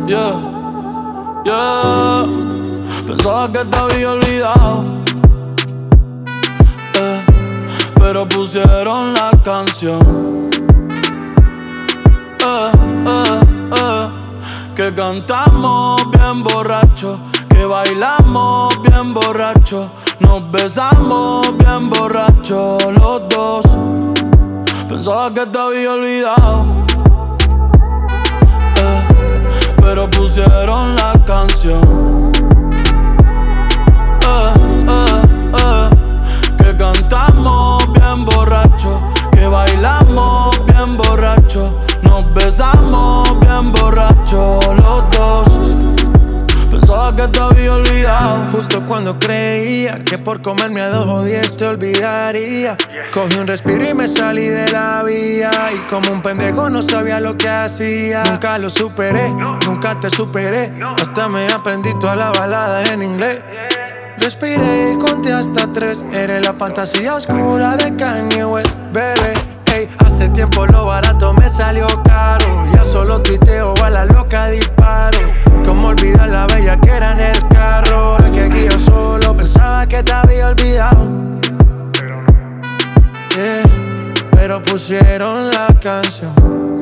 Yeah, yeah. Pensaba que te había olvidado, pero pusieron la canción, que cantamos bien borrachos, que bailamos bien borrachos, nos besamos bien borrachos los dos. Pensaba que te había olvidado, pero pusieron la canción, que cantamos bien borrachos, que bailamos bien borrachos, nos besamos bien borrachos los dos. Pensaba que te había olvidado. Justo cuando creía que por comerme a 2 o 10 te olvidaría, cogí un respiro y me salí de la vía. Y como un pendejo no sabía lo que hacía. Nunca lo superé, nunca te superé. Hasta me aprendí toda la balada en inglés. Respiré y conté hasta 3. Eres la fantasía oscura de Kanye West, bebé. Ey, hace tiempo lo barato me salió caro. Ya solo tuiteo, a la loca disparo. Cómo olvidar la bella que era en el carro. La que aquí yo solo pensaba que te había olvidado, pero pusieron la canción,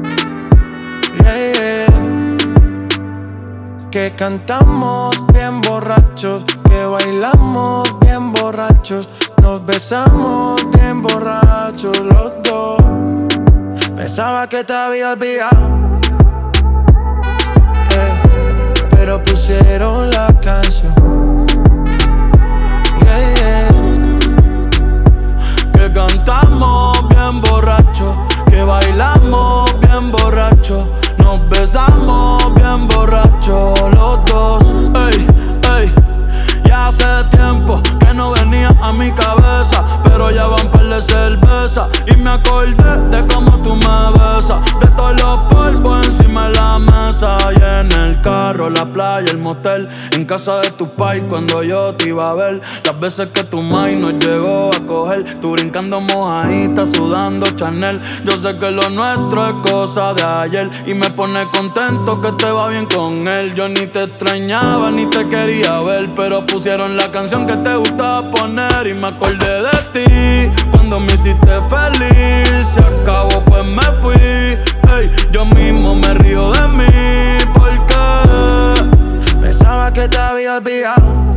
que cantamos bien borrachos, que bailamos bien borrachos, nos besamos bien borrachos los dos. Pensaba que te había olvidado, pero pusieron la canción, que cantamos bien borrachos, que bailamos bien borrachos, nos besamos bien borrachos los dos. Ey, ey, ya hace tiempo que no venía a mi cabeza, pero ya van par de cerveza y me acordé de cómo tú me besas, de todos los polvos encima de la mesa, y en el carro, la playa, el motel, en casa de tu pai cuando yo te iba a ver, las veces que tu mai nos llegó a coger, tú brincando mojadita, sudando Chanel. Yo sé que lo nuestro es cosa de ayer y me pone contento que te va bien con él. Yo ni te extrañaba ni te quería ver, pero pusieron la canción que te gustaba poner y me acordé de ti cuando me hiciste feliz. Se acabó pues me fui, ey, yo mismo me río de mí porque pensaba que te había olvidado,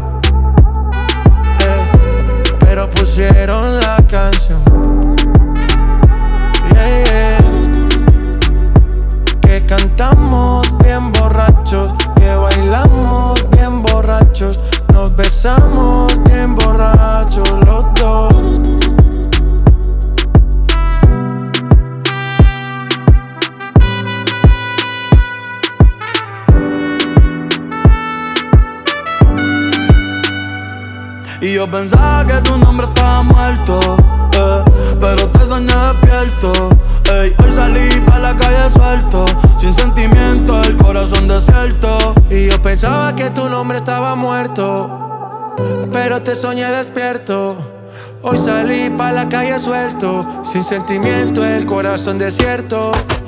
pero pusieron la canción, que cantamos bien borrachos, que bailamos bien borrachos, nos besamos bien borrachos los dos. Y yo pensaba que tu nombre estaba muerto, pero te soñé despierto. Ey, hoy salí pa' la calle suelto, sin sentimiento, el corazón desierto. Y yo pensaba que tu nombre estaba muerto, pero te soñé despierto. Hoy salí pa' la calle suelto, sin sentimiento, el corazón desierto.